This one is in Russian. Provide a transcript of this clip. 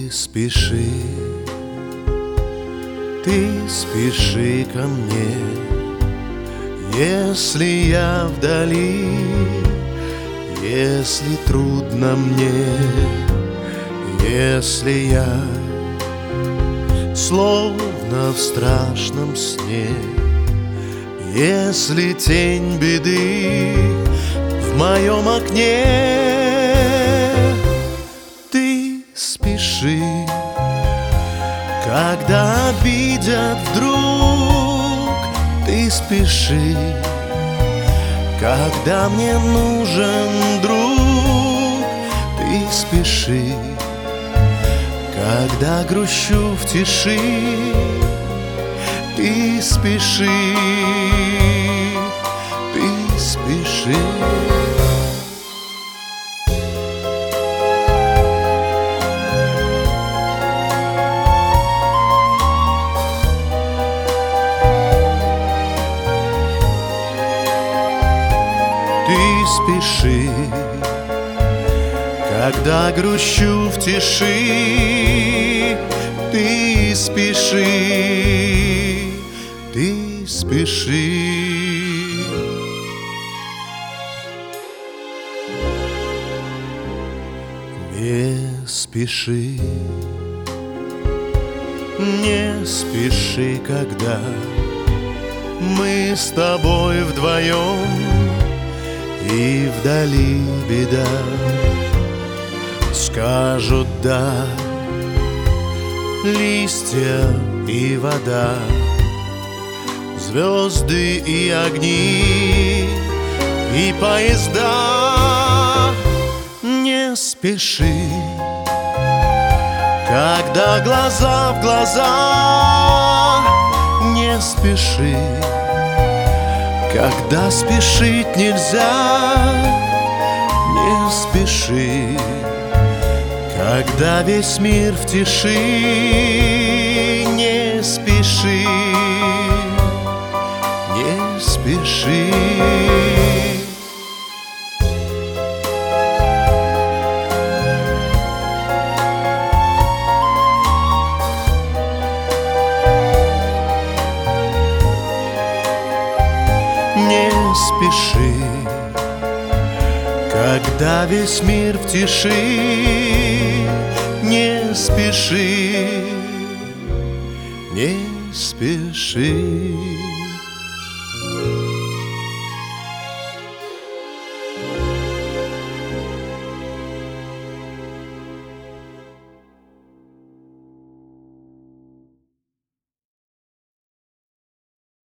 спеши, ты спеши ко мне, если я вдали, если трудно мне, если я словно в страшном сне, если тень беды в моем окне. Ты спеши, когда обидят вдруг, ты спеши, когда мне нужен друг, ты спеши, когда грущу в тиши, ты спеши, ты спеши. Ты спеши, когда грущу в тиши, ты спеши, ты спеши. Не спеши, не спеши, когда мы с тобой вдвоем, и вдали беда. Скажут да листья и вода, звезды и огни, и поезда. Не спеши, когда глаза в глаза, не спеши, когда спешить нельзя, не спеши, когда весь мир в тиши, не спеши, не спеши. Не спеши, когда весь мир в тиши, не спеши, не спеши.